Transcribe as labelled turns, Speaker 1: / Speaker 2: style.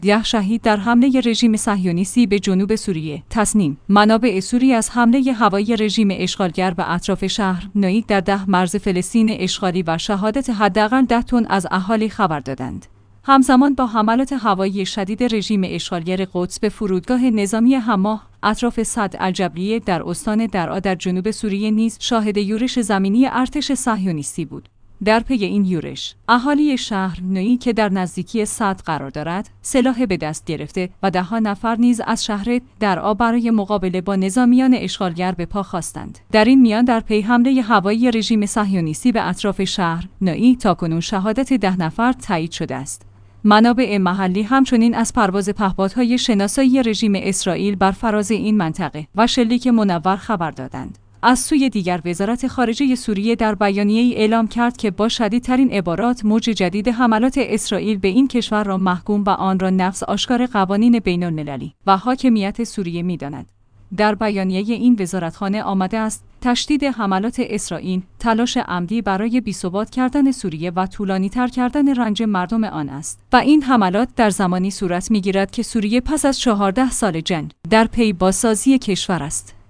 Speaker 1: 10 شهید در حمله رژیم صهیونیستی به جنوب سوریه. تصنیم: منابع سوری از حمله هوایی رژیم اشغالگر به اطراف شهر نوید در 10 مرز فلسطین اشغالی و شهادت حداقل 10 تن از اهالی خبر دادند. همزمان با حملات هوایی شدید رژیم اشغالگر قدس به فرودگاه نظامی حماه اطراف سد الجبریه در استان درعا در جنوب سوریه نیز شاهد یورش زمینی ارتش صهیونیستی بود. در پی این یورش، اهالی شهر نوئی که در نزدیکی سد قرار دارد، سلاح به دست گرفته و 10 نفر نیز از شهر درعا برای مقابله با نظامیان اشغالگر به پا خواستند. در این میان در پی حمله هوایی رژیم صهیونیستی به اطراف شهر نوئی تاکنون شهادت 10 نفر تایید شده است. منابع محلی همچنین از پرواز پهپادهای شناسایی رژیم اسرائیل بر فراز این منطقه و شلیک منور خبر دادند. از سوی دیگر وزارت خارجه سوریه در بیانیه‌ای اعلام کرد که با شدیدترین عبارات موج جدید حملات اسرائیل به این کشور را محکوم و آن را نقض آشکار قوانین بین‌المللی و حاکمیت سوریه می‌داند. در بیانیه این وزارتخانه آمده است تشدید حملات اسرائیل تلاش عمدی برای بی‌ثبات کردن سوریه و طولانی‌تر کردن رنج مردم آن است و این حملات در زمانی صورت می‌گیرد که سوریه پس از 14 سال جنگ در پی بازسازی کشور است.